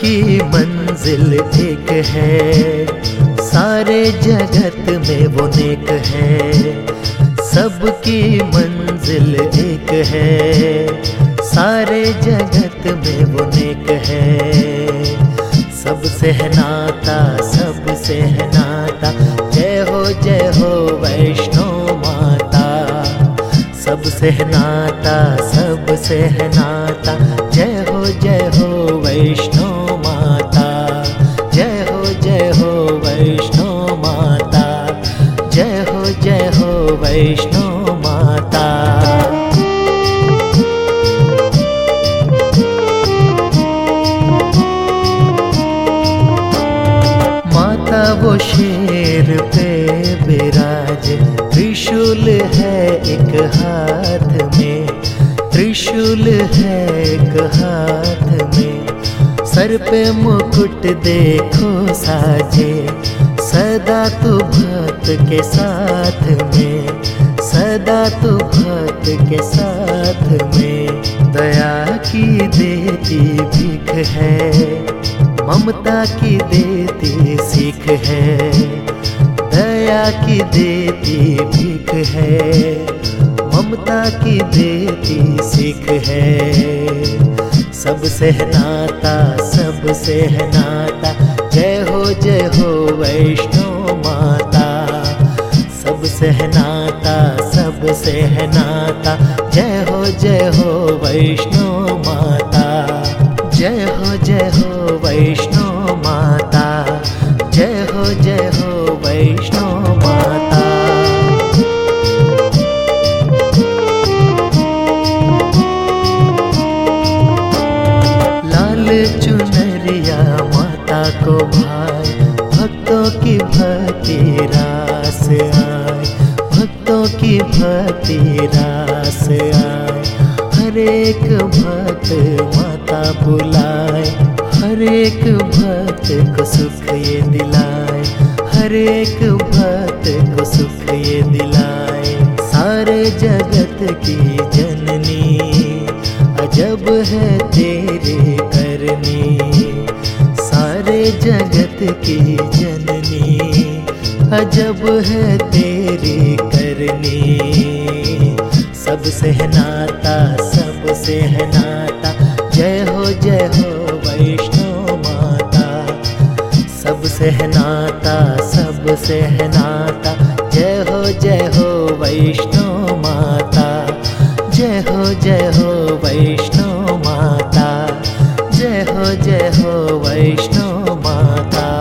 सबकी मंजिल एक है, सारे जगत में वो नेक है। सबकी मंजिल एक है, सारे जगत में वो नेक है। सबसे है नाता, सबसे है नाता, जय हो वैष्णो माता। सबसे है नाता, सबसे है नाता, जय हो वैष्णो माता। जय हो वैष्णो माता, जय हो वैष्णो माता। माता वो शेर पे विराज, त्रिशूल है एक हाथ में, त्रिशूल है एक हाथ में। सर पे मुकुट देखो साजे, सदा तू भक्त के साथ में, सदा तू भक्त के साथ में। दया की देती भीख है, ममता की देती सीख है। दया की देती भीख है, ममता की देती सीख है। सबसे है नाता, सबसे है नाता, जय हो वैष्णो माता। सबसे है नाता, सबसे है नाता, जय हो वैष्णो माता। जय हो वैष्णो माता, जय हो वैष्णो माता। लाल चुनरिया माता को भाई, भक्तों की भक्ति रास आए, भक्तों की भक्ति रास आए। हर एक भक्त माता बुलाए, हर एक भक्त को सुख ये दिलाए, हर एक भक्त को सुख ये दिलाए। सारे जगत की जननी, अजब है तेरे करनी। सारे जगत की जननी, अजब है तेरी करनी। सबसे है नाता, सबसे है नाता, जय हो वैष्णो माता। सबसे है नाता, सबसे है नाता, जय हो वैष्णो माता। जय हो वैष्णो माता, जय हो वैष्णो माता।